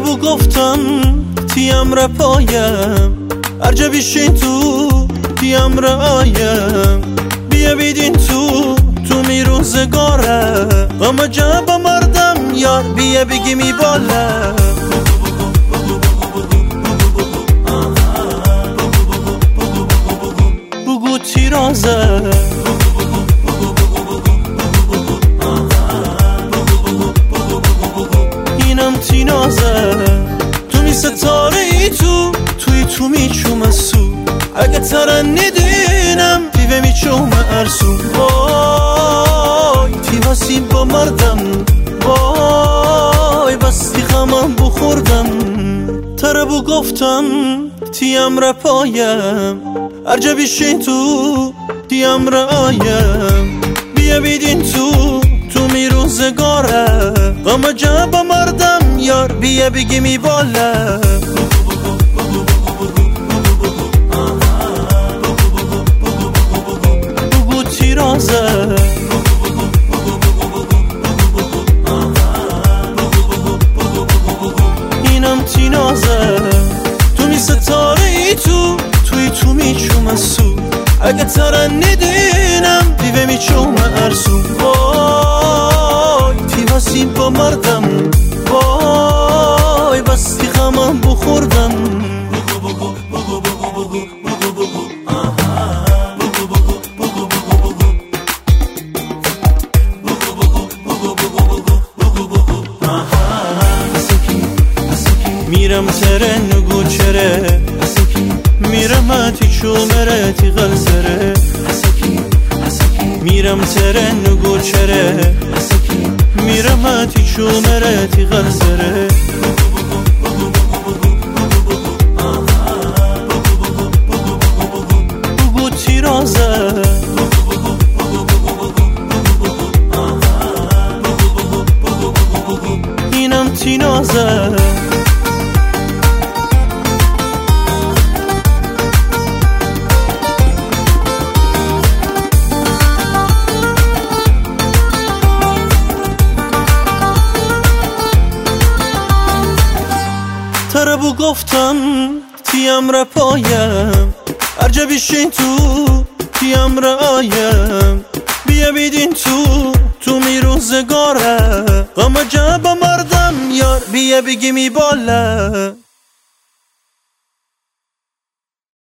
بگو گفتم تیم را پایم ارجا بیشین تیم را آیم بیا بیدین تو می روزگاره غم جب مردم یار بیا بگی می بالا بگو تیرازه اینم تینازه تو می ستاره ای تو می چوم سو اگه ترنیدینم دیوه می چوم ارسو وای تیواسیم با مردم وای بستی غمم بخوردم تربو گفتم تیم را پایم ارجا بیشین تیم را آیم بیا بیدین تو می روزگاره غم جب مردم یار بیا بگی می بالا بگو تیرازه اینم تینازه تو می ستاره ای تو می چوم سو اگه ترنیدینم دیوه می چوم ارسو وای تیواسیم با مردم وای بستی غمم بخوردم میرم ترن نگو چره میرم تی چومره تی غلزره میرم ترن نگو چره میرم تی چومره تی غلزره بگو تیرازه اینم تینازه تربو گفتم تیم را پایم ارجا بیشین تیم را آیم بیا بیدین تو می روزگاره غم جب مردم یار بیا بگی می بالا